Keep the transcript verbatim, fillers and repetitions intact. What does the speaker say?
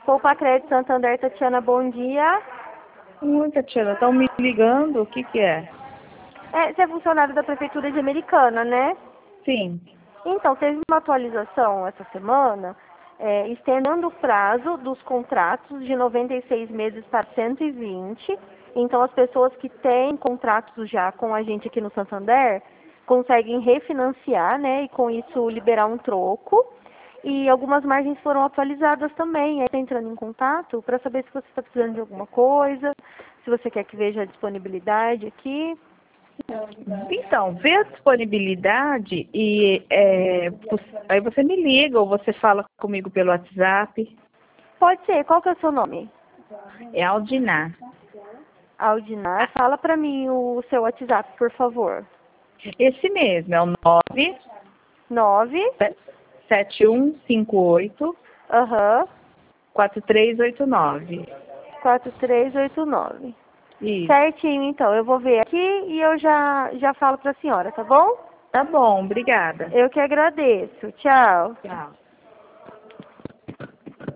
Poupa Crédito Santander, Tatiana, bom dia. Oi, Tatiana, estão me ligando? O que que é? É, você é funcionário da Prefeitura de Americana, né? Sim. Então, teve uma atualização essa semana, é, estendendo o prazo dos contratos de noventa e seis meses para cento e vinte. Então, as pessoas que têm contratos já com a gente aqui no Santander conseguem refinanciar, né? E com isso liberar um troco. E algumas margens foram atualizadas também. Aí está entrando em contato para saber se você está precisando de alguma coisa, se você quer que veja a disponibilidade aqui. Então, vê a disponibilidade e é, aí você me liga ou você fala comigo pelo WhatsApp. Pode ser. Qual que é o seu nome? É Aldinar. Aldinar. Fala para mim o seu WhatsApp, por favor. Esse mesmo, é o nove nove sete um cinco oito Aham. quatro três oito nove. quatro três oito nove. Isso. Certinho, então. Eu vou ver aqui e eu já, já falo para a senhora, tá bom? Tá bom, obrigada. Eu que agradeço. Tchau. Tchau.